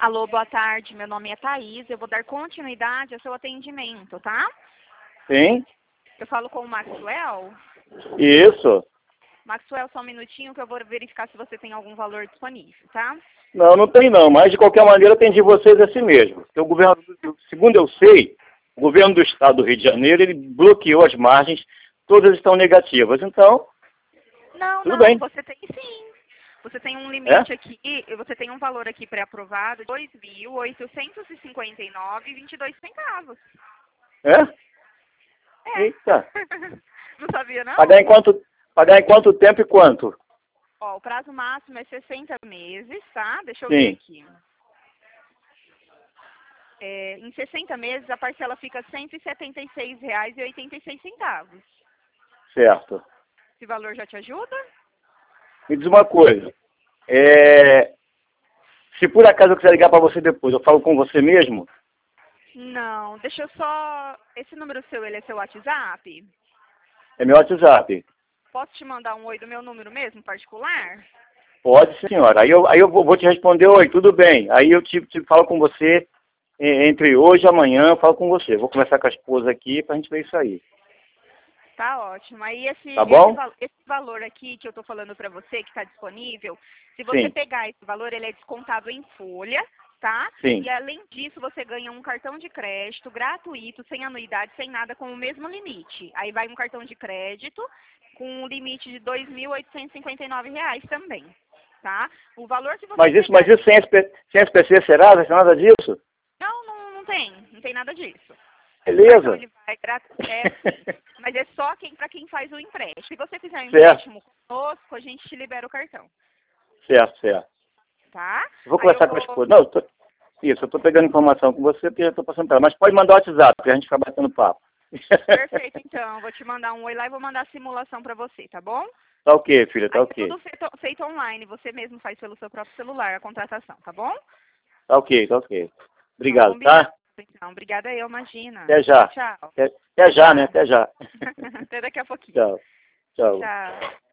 Alô, boa tarde. Meu nome é Thaís. Eu vou dar continuidade ao seu atendimento, tá? Sim, Eu falo com o Maxwell. isso. Maxwell, só um minutinho que eu vou verificar se você tem algum valor disponível, tá? Não, não tem não, mas de qualquer maneira eu atendi vocês assim mesmo. Porque o governo, segundo eu sei, o governo do estado do Rio de Janeiro, ele bloqueou as margens, todas estão negativas. Então, tudo Não, bem. você tem sim. Você tem um É? limite aqui, você tem um valor aqui pré-aprovado, 2.859,22 centavos. É? É. Eita. Não sabia, não? Pagar em quanto tempo e quanto? Ó, o prazo máximo é 60 meses, tá? Deixa eu ver Sim, aqui. Em 60 meses, a parcela fica R$ 176,86. certo. Esse valor já te ajuda? Me diz uma coisa. Se por acaso eu quiser ligar para você depois, eu falo com você mesmo? Não, deixa eu só... Esse número seu, ele é seu WhatsApp? É meu WhatsApp. Posso te mandar um oi do meu número mesmo, particular? Pode, sim, senhora. Aí eu vou te responder, oi, tudo bem. Aí eu te falo com você entre hoje e amanhã, eu falo com você. Vou conversar com a esposa aqui pra gente ver isso aí. Tá ótimo. Aí Tá bom? esse valor aqui que eu tô falando pra você, que tá disponível, se você Sim, pegar esse valor, ele é descontado em folha, tá? sim. E além disso, você ganha um cartão de crédito gratuito, sem anuidade, sem nada, com o mesmo limite. Aí vai um cartão de crédito com um limite de R$ 2.859 também, tá? O valor que você Mas pegar... isso sem SPC Serasa, sem nada disso? Não tem. Não tem nada disso. O cartão Beleza. ele vai sim, mas é só para quem faz o empréstimo. Se você fizer um Certo, empréstimo conosco, a gente te libera o cartão, certo. tá? Eu vou Aí eu conversar com a vou, esposa. Não, eu tô pegando informação com você porque já tô passando pra ela. Mas pode mandar o WhatsApp, pra gente ficar batendo papo. perfeito então, vou te mandar um oi lá e vou mandar a simulação para você, tá bom? Tá ok, filha, Aí tá é tudo ok. feito online, você mesmo faz pelo seu próprio celular a contratação, tá bom? Tá ok. Então Obrigado, combinado, tá? então. Obrigada eu, imagina. Até Tchau, já. tchau. Até já, né? Tá. Até já. Até daqui a pouquinho. Tchau. Tchau. Tchau.